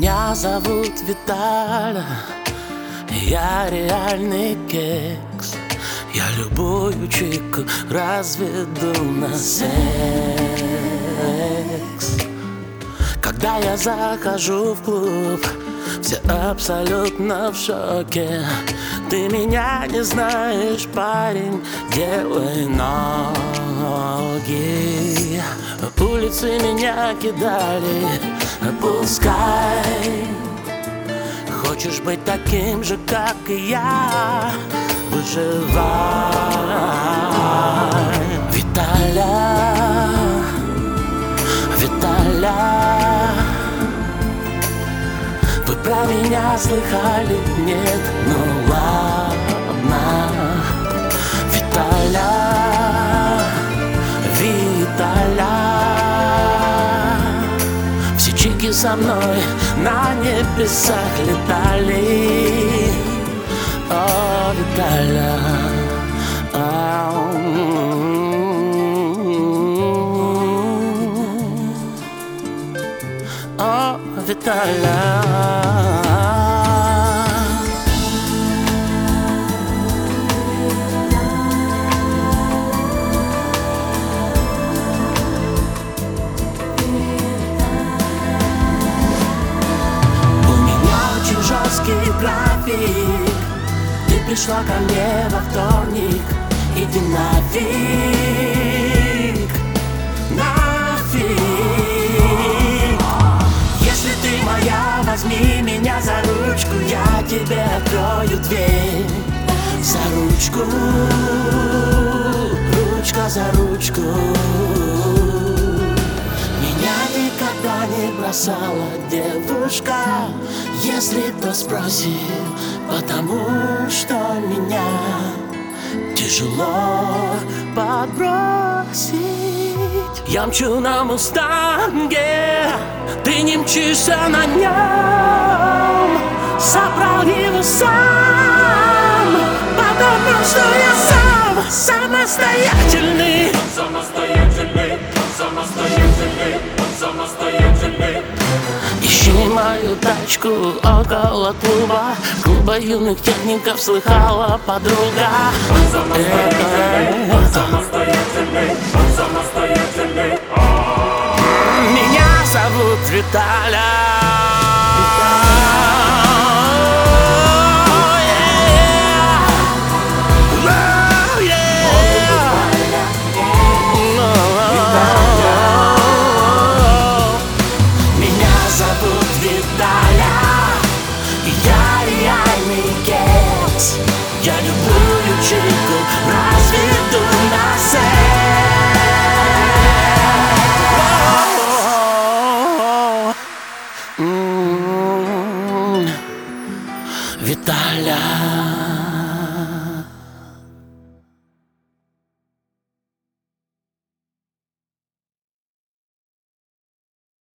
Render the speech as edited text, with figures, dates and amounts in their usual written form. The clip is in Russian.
Меня зовут Виталя, я реальный кекс. Я любую чику разведу на секс. Когда я захожу в клуб, все абсолютно в шоке. Ты меня не знаешь, парень, делай ноги. Улицы меня кидали, пускай. Хочешь быть таким же, как и я, выживай. Виталя, Виталя, вы про меня слыхали? Нет, ну ладно. Виталя, Виталя, все чики со мной на небесах летали. О, Виталя, о, Виталя. Жесткий график. Ты пришла ко мне во вторник. Иди нафиг, нафиг. Если ты моя, возьми меня за ручку. Я тебе открою дверь. За ручку, ручка за ручку. Никогда не бросала девушка, если кто спросит, потому что меня тяжело подбросить. Я мчу на мустанге, ты не мчишься на нем. Собрал его сам, потому что я сам самостоятельный. Самостоятельный, самостоятельный, самостоятельный. Ищи мою тачку около клуба юных техников, слыхала подруга. Самостоятельный, самостоятельный, самостоятельный. Меня зовут Виталя. Я любую чику разведу на секс. Виталя.